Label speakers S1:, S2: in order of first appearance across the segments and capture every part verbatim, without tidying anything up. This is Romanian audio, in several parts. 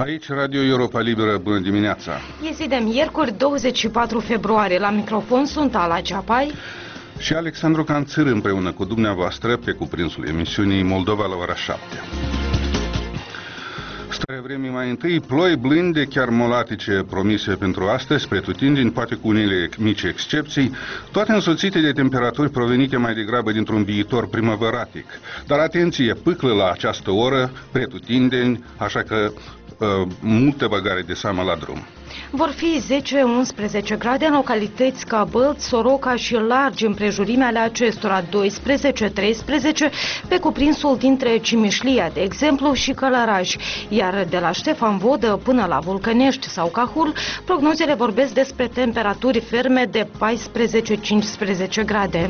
S1: Aici Radio Europa Liberă, bună dimineața!
S2: E zi de miercuri, douăzeci și patru februarie. La microfon sunt Ala Ceapai
S1: și Alexandru Canțăr, împreună cu dumneavoastră pe cuprinsul emisiunii Moldova la ora șapte. Starea vremii mai întâi, ploi blânde, chiar molatice promise pentru astăzi, pretutindeni, poate cu unele mici excepții, toate însoțite de temperaturi provenite mai degrabă dintr-un viitor primăvăratic. Dar atenție, pâclă la această oră, pretutindeni, așa că uh, multă băgare de seamă la drum.
S2: Vor fi zece unsprezece grade în localități ca Bălți, Soroca și largi împrejurimea ale acestora, doisprezece treisprezece pe cuprinsul dintre Cimișlia, de exemplu, și Călăraș. Iar de la Ștefan Vodă până la Vulcănești sau Cahul, prognozele vorbesc despre temperaturi ferme de paisprezece cincisprezece grade.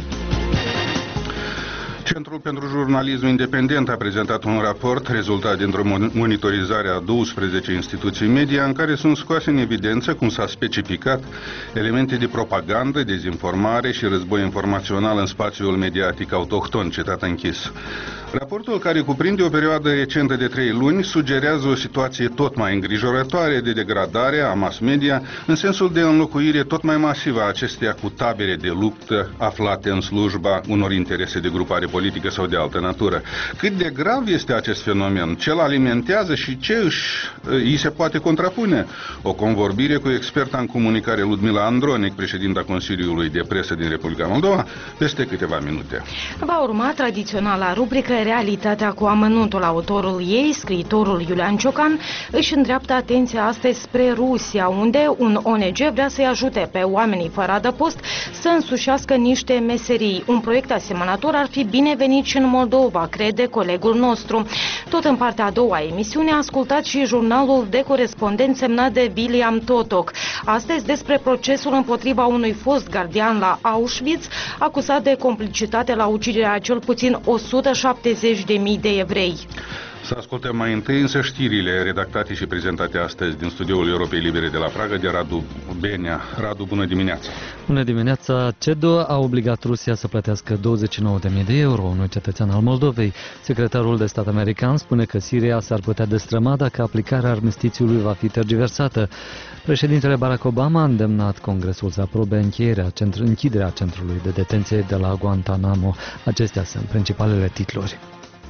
S1: Centrul pentru Jurnalism Independent a prezentat un raport rezultat dintr-o monitorizare a douăsprezece instituții media în care sunt scoase în evidență, cum s-a specificat, elemente de propagandă, dezinformare și război informațional în spațiul mediatic autohton, cetat închis. Raportul, care cuprinde o perioadă recentă de trei luni, sugerează o situație tot mai îngrijorătoare de degradare a mass media, în sensul de înlocuire tot mai masivă a acesteia cu tabere de luptă aflate în slujba unor interese de grupare politică sau de altă natură. Cât de grav este acest fenomen, ce îl alimentează și ce își, îi se poate contrapune? O convorbire cu experta în comunicare Ludmila Andronic, președinta Consiliului de Presă din Republica Moldova, peste câteva minute.
S2: Va urma tradiționala rubrică Realitatea cu amănuntul. Autorul ei, scriitorul Iulian Ciocan, își îndreaptă atenția astăzi spre Rusia, unde un O N G vrea să-i ajute pe oamenii fără adăpost să însușească niște meserii. Un proiect asemănător ar fi binevenit și în Moldova, crede colegul nostru. Tot în partea a doua a emisiunii a ascultat și jurnalul de corespondent semnat de William Totoc. Astăzi despre procesul împotriva unui fost gardian la Auschwitz, acuzat de complicitate la uciderea a cel puțin o sută șaptezeci de mii de evrei.
S1: Să ascultăm mai întâi însă știrile redactate și prezentate astăzi din studioul Europei Libere de la Praga de Radu Benea. Radu, bună dimineața!
S3: Bună dimineața! C E D O a obligat Rusia să plătească douăzeci și nouă de mii de euro unui cetățean al Moldovei. Secretarul de stat american spune că Siria s-ar putea destrăma dacă aplicarea armistițiului va fi tergiversată. Președintele Barack Obama a îndemnat Congresul să aprobe închiderea, centr închiderea centrului de detenție de la Guantanamo. Acestea sunt principalele titluri.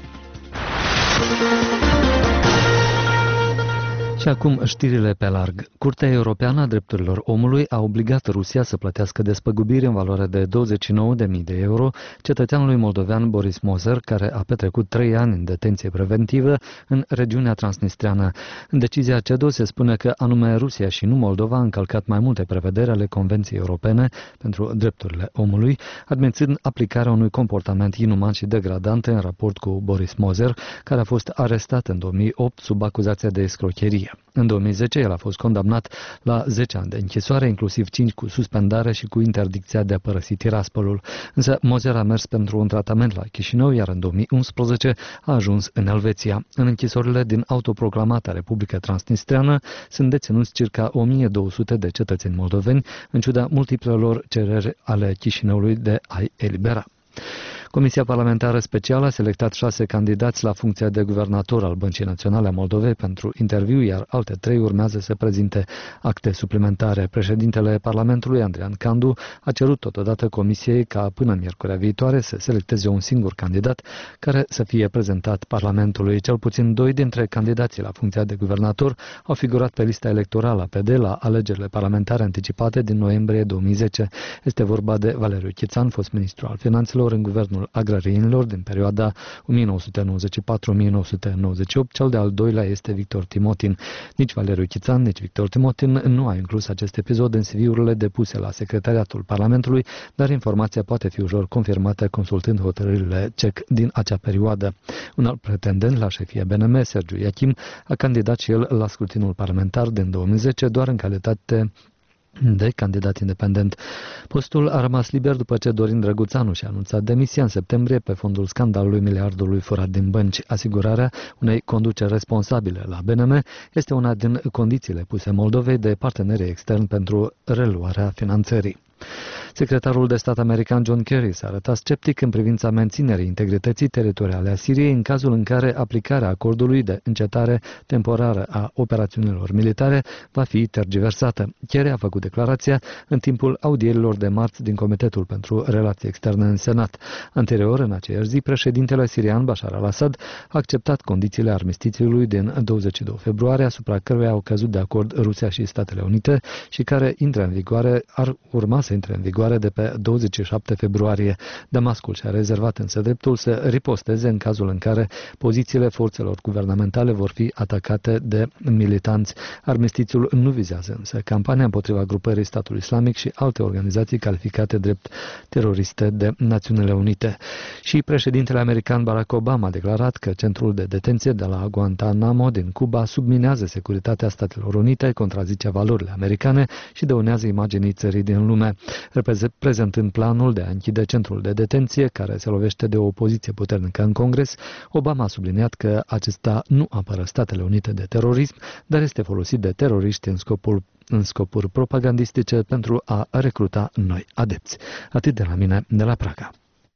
S3: Și acum știrile pe larg. Curtea Europeană a Drepturilor Omului a obligat Rusia să plătească despăgubiri în valoare de douăzeci și nouă de mii de euro cetățeanului moldovean Boris Moser, care a petrecut trei ani în detenție preventivă în regiunea transnistreană. În decizia C E D O se spune că anume Rusia și nu Moldova a încălcat mai multe prevederi ale Convenției Europene pentru Drepturile Omului, admițând aplicarea unui comportament inuman și degradant în raport cu Boris Moser, care a fost arestat în două mii opt sub acuzația de escrocherie. În două mii zece, el a fost condamnat la zece ani de închisoare, inclusiv cinci cu suspendare și cu interdicția de a părăsi Tiraspolul. Însă Moser a mers pentru un tratament la Chișinău, iar în două mii unsprezece a ajuns în Elveția. În închisorile din autoproclamata Republică Transnistreană sunt deținuți circa o mie două sute de cetățeni moldoveni, în ciuda multiplelor cereri ale Chișinăului de a-i elibera. Comisia Parlamentară Specială a selectat șase candidați la funcția de guvernator al Băncii Naționale a Moldovei pentru interviu, iar alte trei urmează să prezinte acte suplimentare. Președintele Parlamentului, Andrian Candu, a cerut totodată Comisiei ca până miercurea viitoare să selecteze un singur candidat care să fie prezentat Parlamentului. Cel puțin doi dintre candidații la funcția de guvernator au figurat pe lista electorală a P D la alegerile parlamentare anticipate din noiembrie două mii zece. Este vorba de Valeriu Chițan, fost ministru al Finanțelor în guvernul agrarienilor din perioada o mie nouă sute nouăzeci și patru - o mie nouă sute nouăzeci și opt. Cel de-al doilea este Victor Timotin. Nici Valeriu Chițan, nici Victor Timotin nu a inclus acest episod în C V-urile depuse la Secretariatul Parlamentului, dar informația poate fi ușor confirmată consultând hotărârile C E C din acea perioadă. Un alt pretendent la șefia B N M, Sergiu Iachim, a candidat și el la scrutinul parlamentar din două mii zece, doar în calitate de candidat independent. Postul a rămas liber după ce Dorin Drăguțanu și-a anunțat demisia în septembrie pe fondul scandalului miliardului furat din bănci. Asigurarea unei conduceri responsabile la B N M este una din condițiile puse Moldovei de partenerii externi pentru reluarea finanțării. Secretarul de stat american John Kerry s-a arătat sceptic în privința menținerii integrității teritoriale a Siriei în cazul în care aplicarea acordului de încetare temporară a operațiunilor militare va fi tergiversată. Kerry a făcut declarația în timpul audierilor de marți din Comitetul pentru Relații Externe în Senat. Anterior, în aceeași zi, președintele sirian Bashar al-Assad a acceptat condițiile armistițiului din douăzeci și doi februarie, asupra căruia au căzut de acord Rusia și Statele Unite și care intră în vigoare, ar urma să intre în vigoare de pe douăzeci și șapte februarie. Damascul și-a rezervat însă dreptul să riposteze în cazul în care pozițiile forțelor guvernamentale vor fi atacate de militanți. Armistițiul nu vizează însă campania împotriva grupării Statul Islamic și alte organizații calificate drept teroriste de Națiunile Unite. Și președintele american Barack Obama a declarat că centrul de detenție de la Guantanamo din Cuba subminează securitatea Statelor Unite, contrazice valorile americane și dăunează imaginii țării din lume. Prezentând planul de a închide centrul de detenție, care se lovește de o opoziție puternică în Congres, Obama a subliniat că acesta nu apără Statele Unite de terorism, dar este folosit de teroriști în scopul în scopuri propagandistice pentru a recruta noi adepți. Atât de la mine, de la Praga.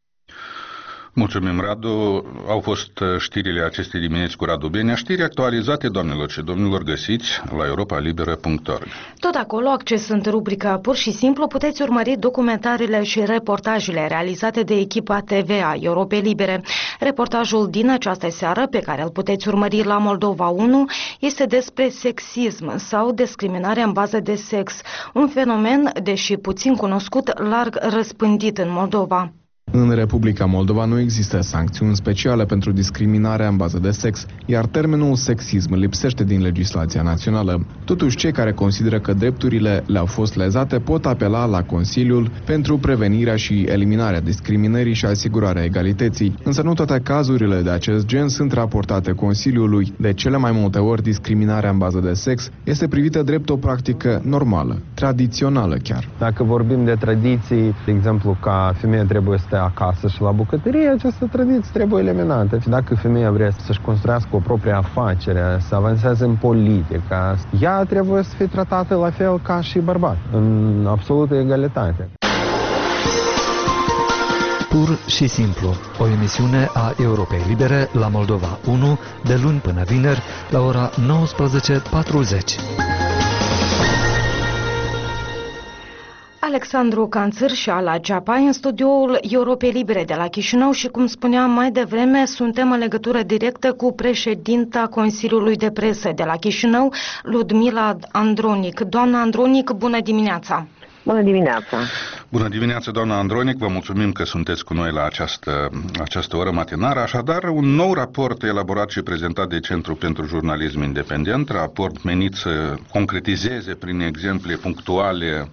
S1: Mulțumim, Radu. Au fost știrile acestei dimineți cu Radu Benea, știri actualizate, doamnelor și domnilor, găsiți la europa liberă punct org.
S2: Tot acolo, accesând rubrica Pur și Simplu, puteți urmări documentarele și reportajele realizate de echipa T V a Europei Libere. Reportajul din această seară, pe care îl puteți urmări la Moldova unu, este despre sexism sau discriminarea în bază de sex, un fenomen, deși puțin cunoscut, larg răspândit în Moldova.
S4: În Republica Moldova nu există sancțiuni speciale pentru discriminarea în bază de sex, iar termenul sexism lipsește din legislația națională. Totuși, cei care consideră că drepturile le-au fost lezate pot apela la Consiliul pentru prevenirea și eliminarea discriminării și asigurarea egalității. Însă nu toate cazurile de acest gen sunt raportate Consiliului. De cele mai multe ori, discriminarea în bază de sex este privită drept o practică normală, tradițională chiar.
S5: Dacă vorbim de tradiții, de exemplu, ca femeia trebuie să stea acasă și la bucătărie, această tradiție trebuie eliminată. Dacă femeia vrea să-și construiască o proprie afacere, să avanseze în politică, ea trebuie să fie tratată la fel ca și bărbat, în absolută egalitate.
S3: Pur și simplu, o emisiune a Europei Libere la Moldova unu, de luni până vineri, la ora nouăsprezece patruzeci.
S2: Alexandru Canțăr și Ala Ceapai în studioul Europei Libere de la Chișinău și, cum spuneam mai devreme, suntem în legătură directă cu președinta Consiliului de Presă de la Chișinău, Ludmila Andronic. Doamna Andronic, bună dimineața!
S6: Bună dimineața!
S1: Bună dimineața, doamna Andronic, vă mulțumim că sunteți cu noi la această, această oră matinară. Așadar, un nou raport elaborat și prezentat de Centrul pentru Jurnalism Independent, raport menit să concretizeze prin exemple punctuale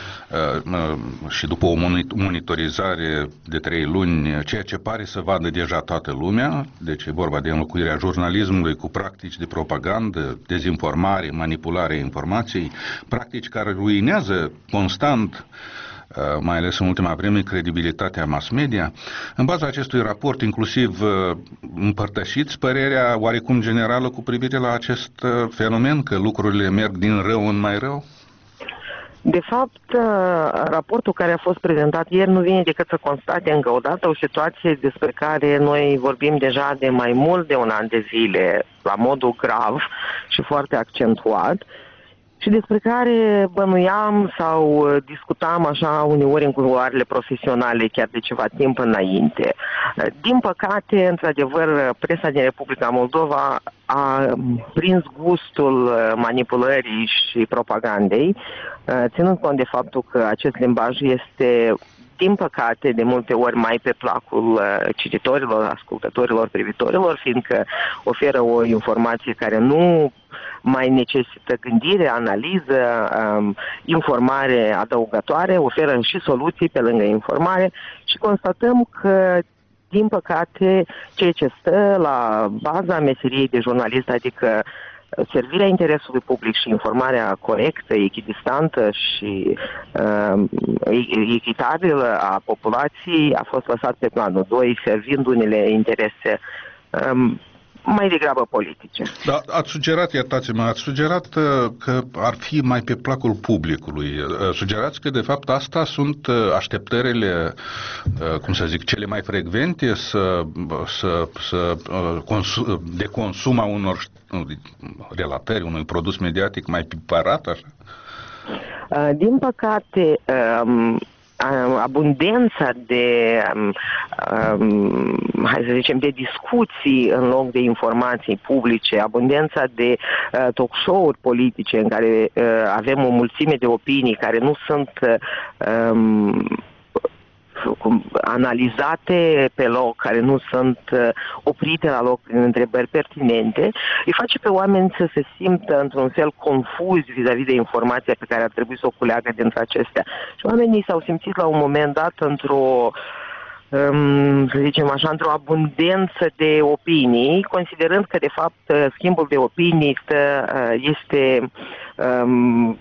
S1: și după o monitorizare de trei luni, ceea ce pare să vadă deja toată lumea, deci e vorba de înlocuirea jurnalismului cu practici de propagandă, dezinformare, manipulare informației, practici care ruinează constant, mai ales în ultima vreme, credibilitatea mass media. În baza acestui raport, inclusiv împărtășiți părerea oarecum generală cu privire la acest fenomen, că lucrurile merg din rău în mai rău?
S6: De fapt, raportul care a fost prezentat ieri nu vine decât să constate încă o dată o situație despre care noi vorbim deja de mai mult de un an de zile, la modul grav și foarte accentuat, și despre care bănuiam sau discutam așa uneori în culoarele profesionale chiar de ceva timp înainte. Din păcate, într-adevăr, presa din Republica Moldova a prins gustul manipulării și propagandei, ținând cont de faptul că acest limbaj este, din păcate, de multe ori mai pe placul cititorilor, ascultătorilor, privitorilor, fiindcă oferă o informație care nu mai necesită gândire, analiză, um, informare adăugătoare, oferă și soluții pe lângă informare și constatăm că, din păcate, ceea ce stă la baza meseriei de jurnalist, adică servirea interesului public și informarea corectă, echidistantă și uh, echitabilă a populației a fost lăsat pe planul doi, servind unele interese um, mai degrabă politice.
S1: Da, ați sugerat, iertați-mă, ați sugerat uh, că ar fi mai pe placul publicului. Uh, sugerați că, de fapt, asta sunt uh, așteptările, uh, cum să zic, cele mai frecvente să, să, să, uh, consu- de consum a unor uh, relatări, unui produs mediatic mai piparat, așa?
S6: Uh, din păcate, um, abundența de, um, hai să zicem, de discuții în loc de informații publice, abundența de uh, talk show-uri politice în care uh, avem o mulțime de opinii care nu sunt uh, um, analizate pe loc, care nu sunt uh, oprite la loc prin întrebări pertinente, îi face pe oameni să se simtă într-un fel confuzi vis-a-vis de informația pe care ar trebui să o culeagă dintre acestea. Și oamenii s-au simțit la un moment dat într-o Um, să zicem așa, într-o abundență de opinii, considerând că, de fapt, schimbul de opinii stă, este um,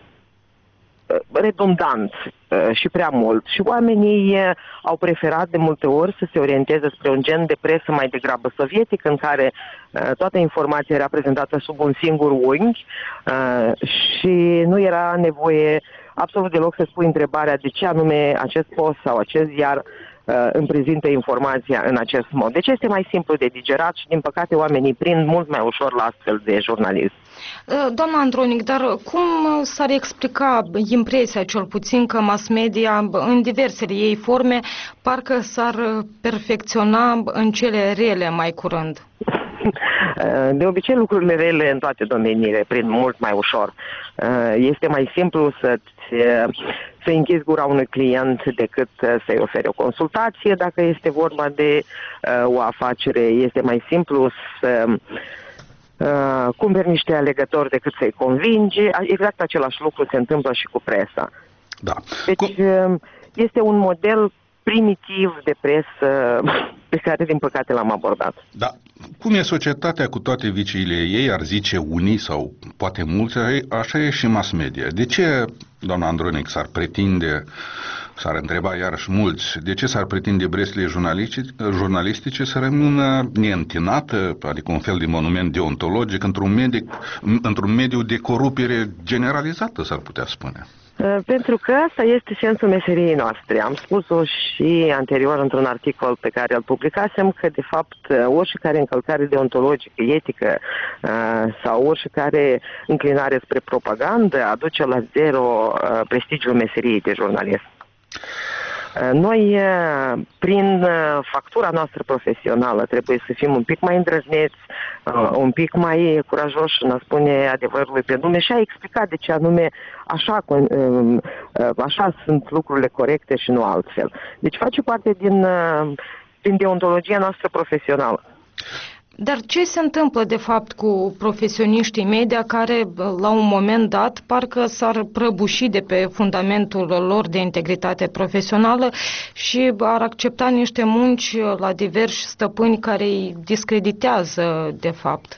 S6: redundant și prea mult. Și oamenii au preferat de multe ori să se orienteze spre un gen de presă mai degrabă sovietic, în care toată informația era prezentată sub un singur unghi și nu era nevoie absolut deloc să spui întrebarea de ce anume acest post sau acest ziar îmi prezintă informația în acest mod. Deci este mai simplu de digerat și, din păcate, oamenii prind mult mai ușor la astfel de jurnalism.
S2: Doamna Andronic, dar cum s-ar explica impresia, cel puțin, că mass media, în diversele ei forme, parcă s-ar perfecționa în cele rele mai curând?
S6: De obicei, lucrurile rele în toate domeniile prind mult mai ușor. Este mai simplu să să închizi gura unui client decât să-i oferi o consultație. Dacă este vorba de uh, o afacere, este mai simplu să uh, cumperi niște alegători decât să-i convingi. Exact același lucru se întâmplă și cu presa.
S1: Da.
S6: Deci uh, este un model primitiv de presă pe care, din păcate, l-am abordat.
S1: Da. Cum e societatea cu toate viciile ei, ar zice unii sau poate mulți, așa e și mass media. De ce, doamna Andronic, s-ar pretinde, s-ar întreba iarăși mulți, de ce s-ar pretinde breslele jurnalistice să rămână neîntinată, adică un fel de monument deontologic, într-un mediu, într-un mediu de corupere generalizată, s-ar putea spune?
S6: Pentru că asta este sensul meseriei noastre. Am spus-o și anterior într-un articol pe care îl publicasem, că de fapt oricare încălcare deontologică, etică sau oricare înclinare spre propagandă aduce la zero prestigiul meseriei de jurnalist. Noi, prin factura noastră profesională, trebuie să fim un pic mai îndrăzneți, un pic mai curajoși în a spune adevărului pe nume și a explica de ce anume așa, așa sunt lucrurile corecte și nu altfel. Deci face parte din, din deontologia noastră profesională.
S2: Dar ce se întâmplă, de fapt, cu profesioniștii media care, la un moment dat, parcă s-ar prăbuși de pe fundamentul lor de integritate profesională și ar accepta niște munci la diversi stăpâni care îi discreditează, de fapt?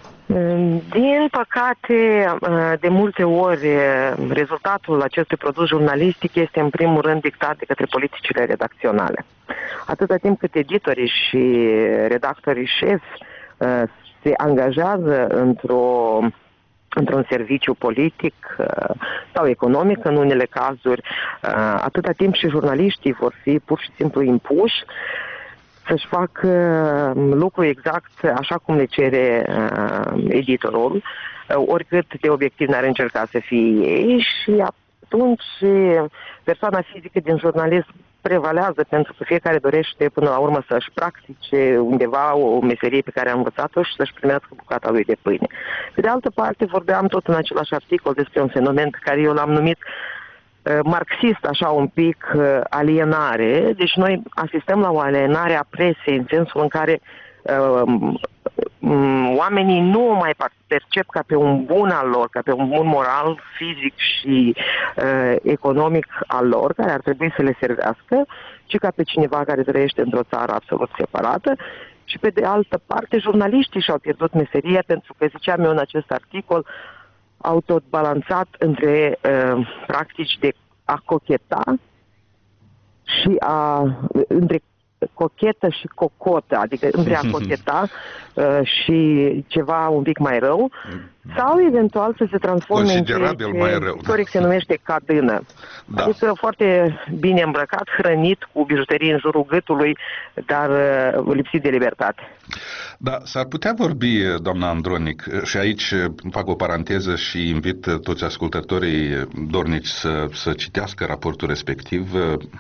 S6: Din păcate, de multe ori, rezultatul acestui produs jurnalistic este, în primul rând, dictat de către politicile redacționale. Atâta timp cât editorii și redactorii șefi se angajează într-o, într-un serviciu politic sau economic, în unele cazuri, atâta timp și jurnaliștii vor fi pur și simplu impuși să-și facă lucrul exact așa cum le cere uh, editorul, uh, oricât de obiectiv n-ar încerca să fie ei, și atunci persoana fizică din jurnalism prevalează, pentru că fiecare dorește până la urmă să-și practice undeva o meserie pe care a învățat-o și să-și primească bucata lui de pâine. Pe de altă parte, vorbeam tot în același articol despre un fenomen pe care eu l-am numit marxist, așa un pic, alienare. Deci noi asistăm la o alienare a presei, în sensul în care um, um, oamenii nu o mai percep ca pe un bun al lor, ca pe un bun moral, fizic și uh, economic al lor, care ar trebui să le servească, ci ca pe cineva care trăiește într-o țară absolut separată. Și pe de altă parte, jurnaliștii și-au pierdut meseria, pentru că, ziceam eu în acest articol, au tot balanțat între uh, practici de a cocheta și a, între cochetă și cocotă, adică între a cocheta uh, și ceva un pic mai rău, sau eventual să se transforme în ceea ce
S1: mai rău,
S6: istoric se numește cadână. Da. Adică foarte bine îmbrăcat, hrănit, cu bijuterii în jurul gâtului, dar uh, lipsit de libertate.
S1: Da, s-ar putea vorbi, doamna Andronic, și aici fac o paranteză și invit toți ascultătorii dornici să, să citească raportul respectiv,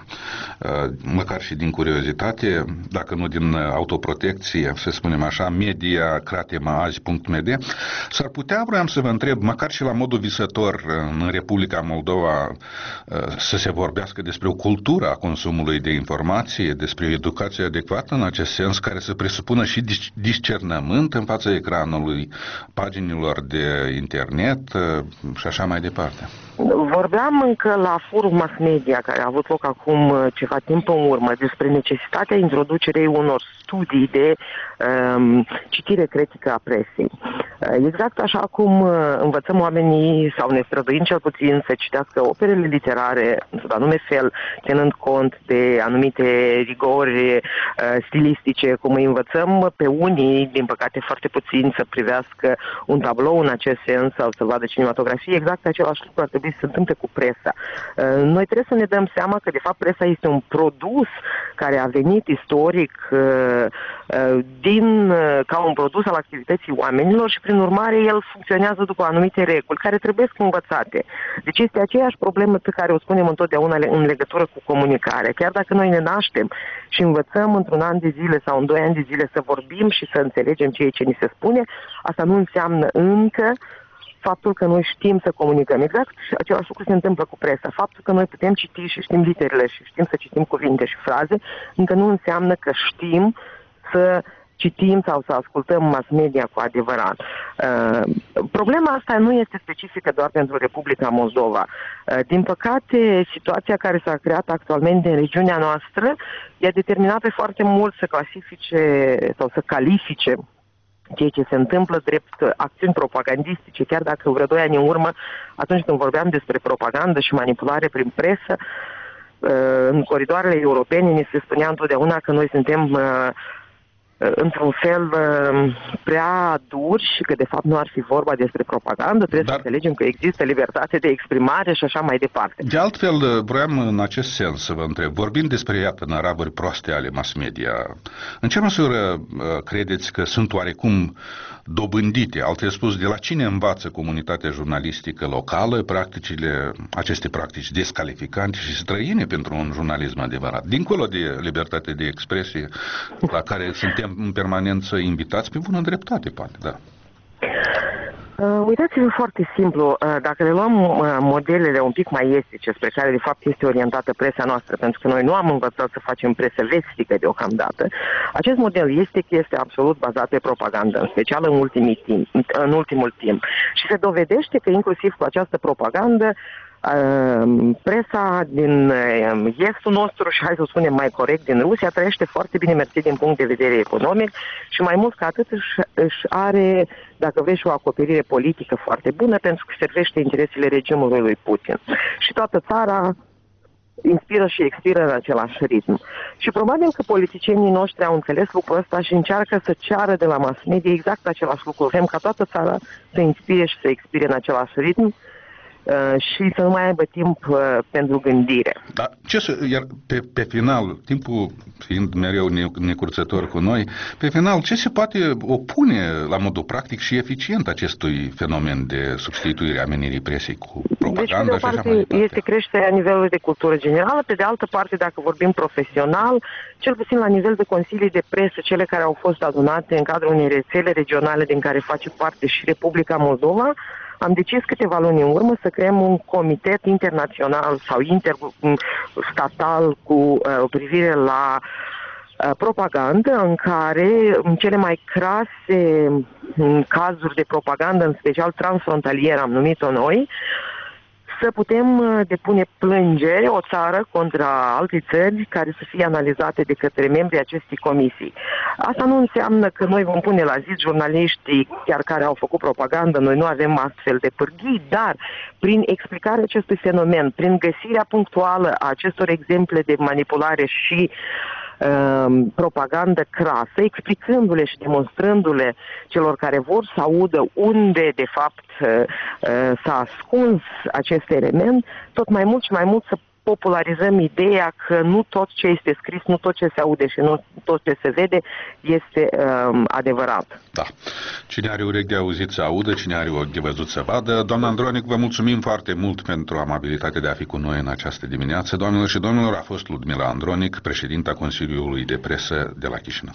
S1: măcar și din curiozitate, dacă nu din autoprotecție, să spunem așa, media cratema-azi punct m d. S-ar putea, vreau să vă întreb, măcar și la modul visător în Republica Moldova, să se vorbească despre o cultură a consumului de informație, despre o educație adecvată în acest sens, care să presupună și discernământ în fața ecranului, paginilor de internet și așa mai departe.
S6: Vorbeam încă la forum mass media, care a avut loc acum ceva timp în urmă, despre necesitatea introducerei unor studii de um, citire critică a presei. Exact așa cum învățăm oamenii, sau ne străduim cel puțin, să citească operele literare într-un anume fel, ținând cont de anumite rigori uh, stilistice, cum îi învățăm pe unii, din păcate foarte puțin, să privească un tablou în acest sens sau să vadă cinematografie, exact același lucru ar trebui să se întâmple cu presa. Uh, noi trebuie să ne dăm seama că, de fapt, presa este un produs care a venit istoric uh, uh, din, uh, ca un produs al activității oamenilor și, prin urmare, el funcționează după anumite reguli care trebuie învățate. Deci este aceeași problemă pe care o spunem întotdeauna în legătură cu comunicarea. Chiar dacă noi ne naștem și învățăm într-un an de zile sau în doi ani de zile să vorbim și să înțelegem ceea ce ni se spune, asta nu înseamnă încă faptul că noi știm să comunicăm. Exact același lucru se întâmplă cu presa. Faptul că noi putem citi și știm literele și știm să citim cuvinte și fraze, încă nu înseamnă că știm să citim sau să ascultăm mass media cu adevărat. Uh, problema asta nu este specifică doar pentru Republica Moldova. Uh, din păcate, situația care s-a creat actualmente în regiunea noastră i-a determinat pe foarte mult să clasifice sau să califice ceea ce se întâmplă drept acțiuni propagandistice, chiar dacă vreo doi ani în urmă, atunci când vorbeam despre propagandă și manipulare prin presă, în coridoarele europene ni se spunea întotdeauna că noi suntem într-un fel prea duri și că de fapt nu ar fi vorba despre propagandă, trebuie Dar... să înțelegem că există libertate de exprimare și așa mai departe.
S1: De altfel, vreau în acest sens să vă întreb, vorbind despre, iată, năravuri proaste ale mass media, în ce măsură credeți că sunt oarecum dobândite, altfel spus, de la cine învață comunitatea jurnalistică locală practicile, aceste practici descalificante și străine pentru un jurnalism adevărat, dincolo de libertate de expresie la care suntem în permanență invitați pe bună dreptate, poate, da.
S6: Uh, uitați-vă foarte simplu, uh, dacă le luăm uh, modelele un pic mai estice, spre care de fapt este orientată presa noastră, pentru că noi nu am învățat să facem presă vestică deocamdată, acest model este că este absolut bazat pe propagandă, în special în, ultimii timp, în ultimul timp. Și se dovedește că inclusiv cu această propagandă presa din estul nostru și, hai să o spunem mai corect, din Rusia, trăiește foarte bine mersi din punct de vedere economic și mai mult ca atât își, își are, dacă vrei, și o acoperire politică foarte bună pentru că servește interesele regimului lui Putin. Și toată țara inspiră și expiră în același ritm. Și probabil că politicienii noștri au înțeles lucrul ăsta și încearcă să ceară de la mass media exact același lucru. Vrem ca toată țara să inspire și să expire în același ritm și să nu mai aibă timp uh, pentru gândire.
S1: Da, ce să, iar pe, pe final, timpul fiind mereu necurțător cu noi, pe final, ce se poate opune la modul practic și eficient acestui fenomen de substituire a menirii presei cu propaganda?
S6: Deci, pe de o parte, este creșterea nivelului de cultură generală, pe de altă parte, dacă vorbim profesional, cel puțin la nivel de consilii de presă, cele care au fost adunate în cadrul unei rețele regionale din care face parte și Republica Moldova, am decis câteva luni în urmă să creăm un comitet internațional sau interstatal cu uh, privire la uh, propagandă, în care în cele mai crase în cazuri de propagandă, în special transfrontalier, am numit-o noi, să putem depune plângeri o țară contra alte țări care să fie analizate de către membrii acestei comisii. Asta nu înseamnă că noi vom pune la zi jurnaliștii chiar care au făcut propagandă, noi nu avem astfel de pârghii, dar prin explicarea acestui fenomen, prin găsirea punctuală a acestor exemple de manipulare și uh, propagandă crasă, explicându-le și demonstrându-le celor care vor să audă unde de fapt uh, uh, s-a ascuns acest element, tot mai mult și mai mult să popularizăm ideea că nu tot ce este scris, nu tot ce se aude și nu tot ce se vede este um, adevărat.
S1: Da. Cine are urechi de auzit să audă, cine are ochi de văzut să vadă. Doamna Andronic, vă mulțumim foarte mult pentru amabilitatea de a fi cu noi în această dimineață. Doamnelor și domnilor, a fost Ludmila Andronic, președinta Consiliului de Presă de la Chișinău.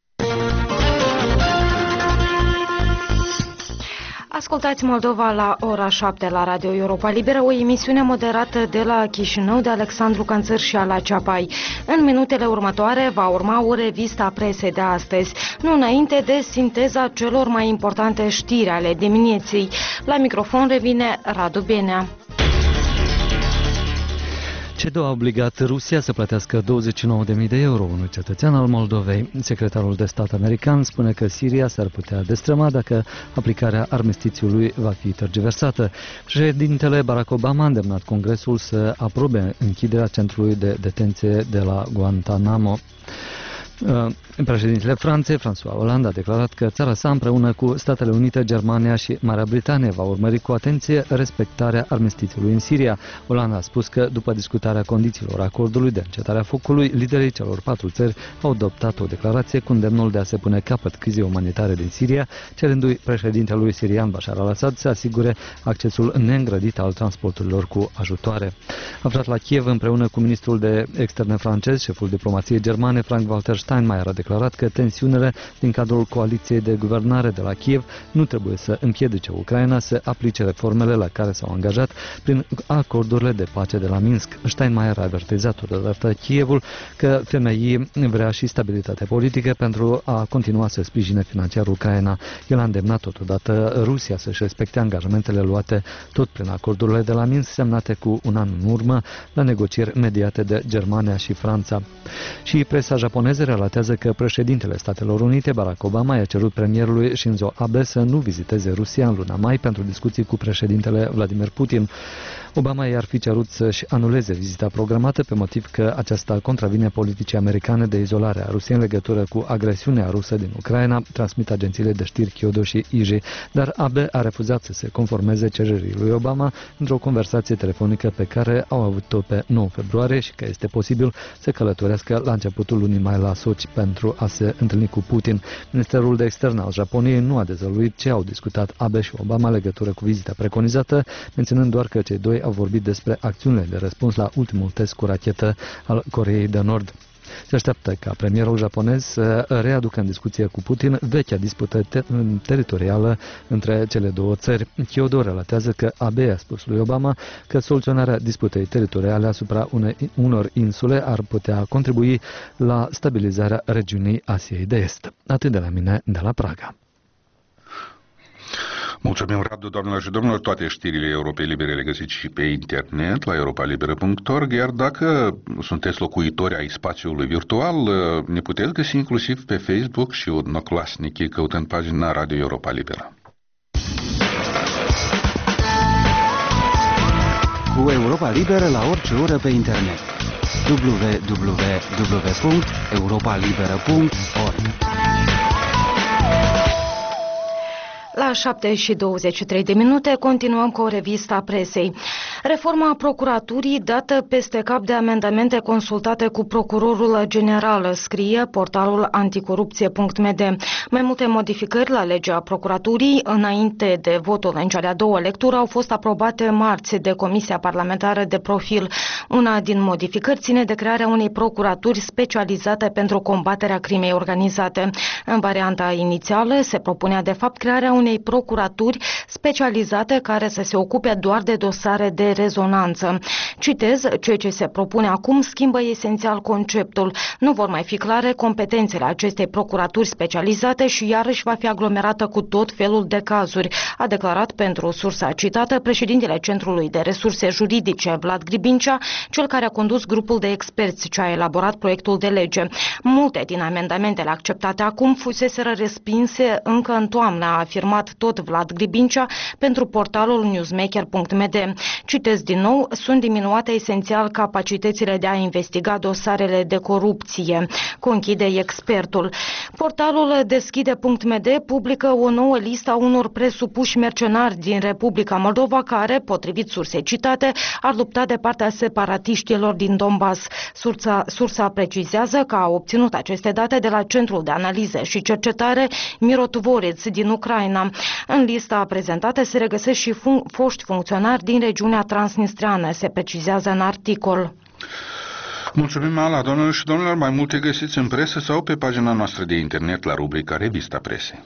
S2: Ascultați Moldova la ora șapte la Radio Europa Liberă, o emisiune moderată de la Chișinău de Alexandru Canțăr și Ala Ceapai. În minutele următoare va urma o revistă a presei de astăzi, nu înainte de sinteza celor mai importante știri ale dimineții. La microfon revine Radu Benea.
S3: C E D O a obligat Rusia să plătească douăzeci și nouă de mii de euro unui cetățean al Moldovei. Secretarul de stat american spune că Siria s-ar putea destrăma dacă aplicarea armistițiului va fi tergiversată. Președintele Barack Obama a îndemnat Congresul să aprobe închiderea centrului de detenție de la Guantanamo. Președintele Franței, François Hollande, a declarat că țara sa împreună cu Statele Unite, Germania și Marea Britanie va urmări cu atenție respectarea armistițiului în Siria. Hollande a spus că după discutarea condițiilor acordului de încetare a focului, liderii celor patru țări au adoptat o declarație cu îndemnul de a se pune capăt crizei umanitare din Siria, cerându-i președintelui sirian Bashar al-Assad să asigure accesul neîngrădit al transporturilor cu ajutoare. Aflat la Kiev împreună cu ministrul de externe francez, șeful diplomației germane Frank-Walter Steinmeier a declarat că tensiunile din cadrul coaliției de guvernare de la Kiev nu trebuie să împiedice Ucraina să aplice reformele la care s-au angajat prin acordurile de pace de la Minsk. Steinmeier a avertizat totodată Kievul că F M I vrea și stabilitate politică pentru a continua să sprijine financiar Ucraina. El a îndemnat totodată Rusia să-și respecte angajamentele luate tot prin acordurile de la Minsk semnate cu un an în urmă la negocieri mediate de Germania și Franța. Și presa japoneză relatează că președintele Statelor Unite, Barack Obama, i-a cerut premierului Shinzo Abe să nu viziteze Rusia în luna mai pentru discuții cu președintele Vladimir Putin. Obama i-ar fi cerut să-și anuleze vizita programată pe motiv că aceasta contravine politicii americane de izolare a Rusiei în legătură cu agresiunea rusă din Ucraina, transmit agențiile de știri Kyodo și I J I. Dar Abe a refuzat să se conformeze cererii lui Obama într-o conversație telefonică pe care au avut-o pe nouă februarie și că este posibil să călătorească la începutul lunii mai la Sochi pentru a se întâlni cu Putin. Ministerul de externe al Japoniei nu a dezvăluit ce au discutat Abe și Obama în legătură cu vizita preconizată, menționând doar că cei doi au vorbit despre acțiunile de răspuns la ultimul test cu rachetă al Coreei de Nord. Se așteaptă ca premierul japonez să readucă în discuție cu Putin vechea dispută te teritorială între cele două țări. Kyodo relatează că Abe a spus lui Obama că soluționarea disputei teritoriale asupra unei, unor insule ar putea contribui la stabilizarea regiunii Asiei de Est. Atât de la mine, de la Praga.
S1: Mulțumim, Radu, doamnelor și domnilor. Toate știrile Europei Libere le găsiți și pe internet la europa liberă punct org, iar dacă sunteți locuitori ai spațiului virtual, ne puteți găsi inclusiv pe Facebook și Odnoklassniki căutând pagina Radio Europa Liberă.
S7: Cu Europa Liberă la orice oră pe internet. w w w punct europa liberă punct org.
S2: La șapte și douăzeci și trei de minute continuăm cu o revistă a presei. Reforma procuraturii dată peste cap de amendamente consultate cu procurorul general, scrie portalul anticorupție punct m d. Mai multe modificări la legea procuraturii înainte de votul în cea de-a doua lectură au fost aprobate marți de Comisia Parlamentară de Profil. Una din modificări ține de crearea unei procuraturi specializate pentru combaterea crimei organizate. În varianta inițială se propunea de fapt crearea unei unei procuraturi specializate care să se ocupe doar de dosare de rezonanță. Citez, ceea ce se propune acum schimbă esențial conceptul. Nu vor mai fi clare competențele acestei procuraturi specializate și iarăși va fi aglomerată cu tot felul de cazuri, a declarat pentru sursa citată președintele Centrului de Resurse Juridice, Vlad Gribincea, cel care a condus grupul de experți ce a elaborat proiectul de lege. Multe din amendamentele acceptate acum fuseseră respinse încă în toamnă, a afirmat tot Vlad Gribincea pentru portalul newsmaker punct m d. Citez, citesc din nou, sunt diminuate esențial capacitățile de a investiga dosarele de corupție, conchide expertul. Portalul deschide punct m d publică o nouă listă a unor presupuși mercenari din Republica Moldova care, potrivit sursei citate, ar lupta de partea separatiștilor din Donbass. Sursa, sursa precizează că a obținut aceste date de la Centrul de Analize și Cercetare Mirotvoreț din Ucraina. În lista prezentată se regăsesc și fun- foști funcționari din regiunea transnistreană, se precizează în articol.
S1: Mulțumim, Ala, doamnelor și domnilor, mai multe găsiți în presă sau pe pagina noastră de internet la rubrica Revista Presei.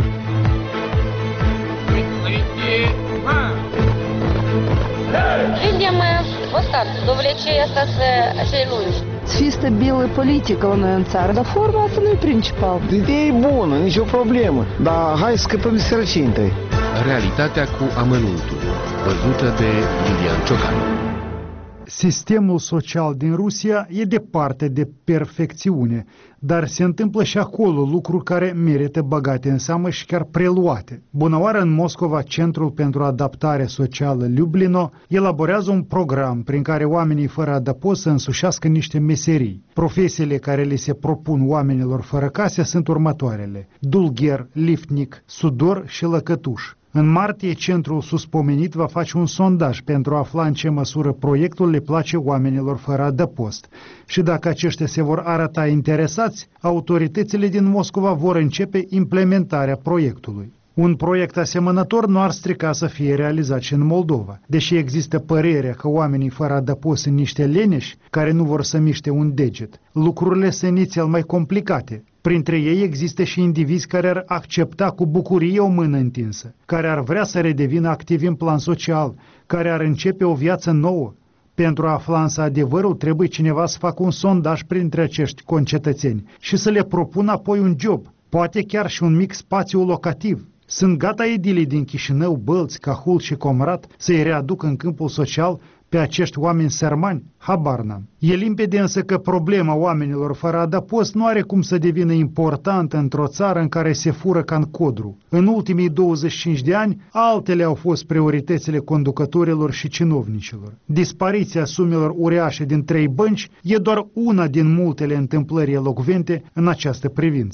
S8: Видим вот так, довлечение цієї lungi.
S9: Fi stabilă politică la noi în țară, dar forma asta nu e principal.
S10: Ideea e bună, nicio problemă, dar hai să scăpăm de sărăcie întâi.
S11: Realitatea cu amănuntul, văzută de Lilian Ciocan.
S12: Sistemul social din Rusia e departe de perfecțiune, dar se întâmplă și acolo lucruri care merită băgate în seamă și chiar preluate. Bunăoară, în Moscova, Centrul pentru Adaptare Socială Lublino elaborează un program prin care oamenii fără adăpost să însușească niște meserii. Profesiile care le se propun oamenilor fără case sunt următoarele: dulgher, liftnic, sudor și lăcătuș. În martie, centrul suspomenit va face un sondaj pentru a afla în ce măsură proiectul le place oamenilor fără adăpost. Și dacă aceștia se vor arăta interesați, autoritățile din Moscova vor începe implementarea proiectului. Un proiect asemănător nu ar strica să fie realizat și în Moldova, deși există părerea că oamenii fără adăpost sunt niște leneși care nu vor să miște un deget. Lucrurile sunt inițial mai complicate. Printre ei există și indivizi care ar accepta cu bucurie o mână întinsă, care ar vrea să redevină activi în plan social, care ar începe o viață nouă. Pentru a afla însă adevărul, trebuie cineva să facă un sondaj printre acești concetățeni și să le propună apoi un job, poate chiar și un mic spațiu locativ. Sunt gata edilii din Chișinău, Bălți, Cahul și Comrat să-i readucă în câmpul social pe acești oameni sărmani? Habar n-am. E limpede însă că problema oamenilor fără adăpost nu are cum să devină importantă într-o țară în care se fură ca în codru. În ultimii douăzeci și cinci de ani, altele au fost prioritățile conducătorilor și cinovnicilor. Dispariția sumelor uriașe din trei bănci e doar una din multele întâmplări elocvente în această privință.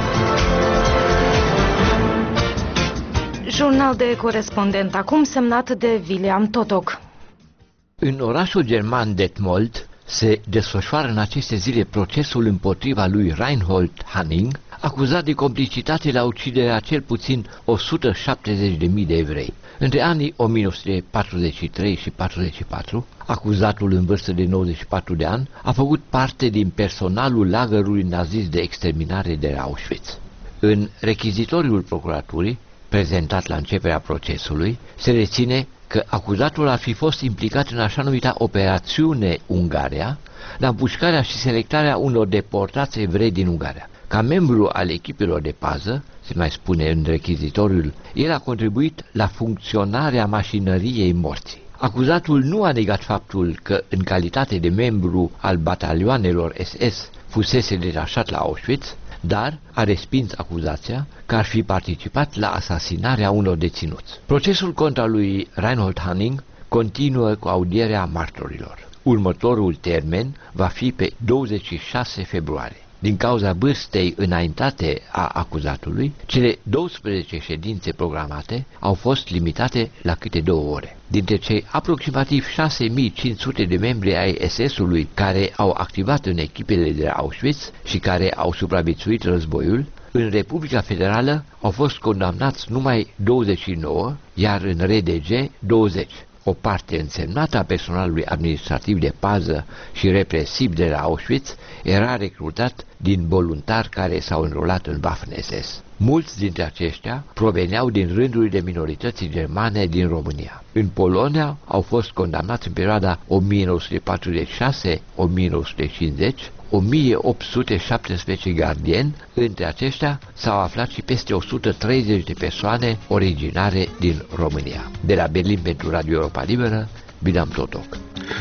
S2: Jurnal de corespondent acum semnat de William Totoc.
S13: În orașul german Detmold se desfășoară în aceste zile procesul împotriva lui Reinhold Hanning, acuzat de complicitate la uciderea cel puțin o sută șaptezeci de mii de evrei. Între anii o mie nouă sute patruzeci și trei și patruzeci și patru, acuzatul în vârstă de nouăzeci și patru de ani a făcut parte din personalul lagărului nazist de exterminare de la Auschwitz. În rechizitoriul procuraturii, prezentat la începerea procesului, se reține că acuzatul ar fi fost implicat în așa numita operațiune Ungaria, la împușcarea și selectarea unor deportați evrei din Ungaria. Ca membru al echipelor de pază, se mai spune în rechizitoriul, el a contribuit la funcționarea mașinăriei morții. Acuzatul nu a negat faptul că, în calitate de membru al batalioanelor S S, fusese detașat la Auschwitz, dar a respins acuzația că ar fi participat la asasinarea unor deținuți. Procesul contra lui Reinhold Hanning continuă cu audierea martorilor. Următorul termen va fi pe douăzeci și șase februarie. Din cauza vârstei înaintate a acuzatului, cele douăsprezece ședințe programate au fost limitate la câte două ore. Dintre cei aproximativ șase mii cinci sute de membri ai S S-ului care au activat în echipele de Auschwitz și care au supraviețuit războiul, în Republica Federală au fost condamnați numai douăzeci și nouă, iar în R D G douăzeci. O parte însemnată a personalului administrativ de pază și represiv de la Auschwitz era recrutat din voluntari care s-au înrolat în Waffen-S S. Mulți dintre aceștia proveneau din rândurile minorității germane din România. În Polonia au fost condamnați în perioada o mie nouă sute patruzeci și șase - o mie nouă sute cincizeci o mie opt sute șaptesprezece gardieni, între aceștia s-au aflat și peste o sută treizeci de persoane originare din România. De la Berlin pentru Radio Europa Liberă, William Totoc.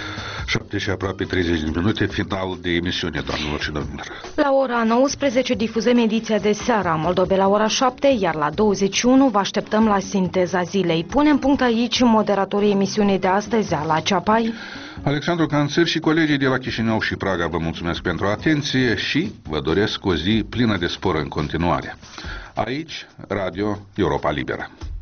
S1: șapte și aproape treizeci de minute, final de emisiune, doamnelor și domnilor.
S2: La ora nouăsprezece difuzăm ediția de seară a Moldovei la ora șapte, iar la douăzeci și unu vă așteptăm la sinteza zilei. Punem punct aici moderatorii emisiunii de astăzi, la Ceapai,
S1: Alexandru Canțăr și colegii de la Chișinău și Praga vă mulțumesc pentru atenție și vă doresc o zi plină de spor în continuare. Aici, Radio Europa Liberă.